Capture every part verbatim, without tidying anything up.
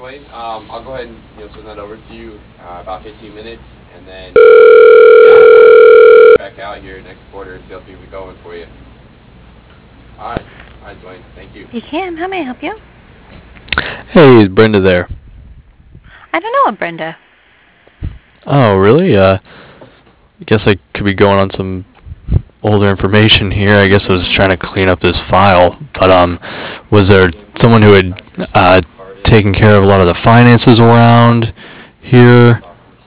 Dwayne. Um, I'll go ahead and you know send that over to you uh, about fifteen minutes, and then yeah, back out here next quarter and see how things are going for you. All right, all right, Dwayne. Thank you. You can. How may I help you? Hey, is Brenda there? I don't know a Brenda. Oh, really? Uh, I guess I could be going on some older information here. I guess I was trying to clean up this file, but um, was there someone who had uh taken care of a lot of the finances around here?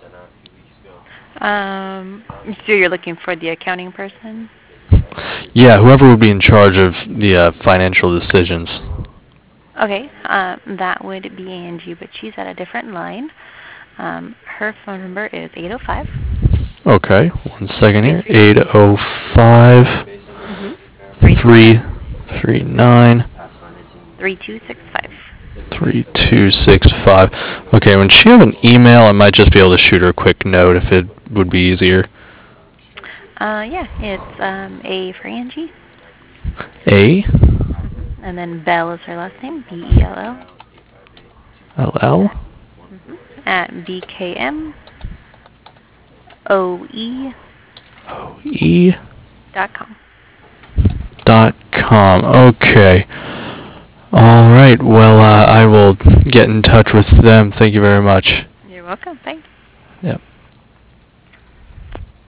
Um, so you're looking for the accounting person? Yeah, whoever would be in charge of the uh, financial decisions. Okay, um, that would be Angie, but she's at a different line. Um, her phone number is eight oh five. Okay, one second here. eight oh five, Mm-hmm. three three nine, three two six five. three two six five. Okay, when she have an email, I might just be able to shoot her a quick note if it would be easier. Uh, yeah, it's um, A for Angie. A? Mm-hmm. And then Bell is her last name, B E L L. L L? Mm-hmm. At B K M O E O E dot com. dot com. Okay. All right. Well, uh, I will get in touch with them. Thank you very much. You're welcome. Thanks. Yep.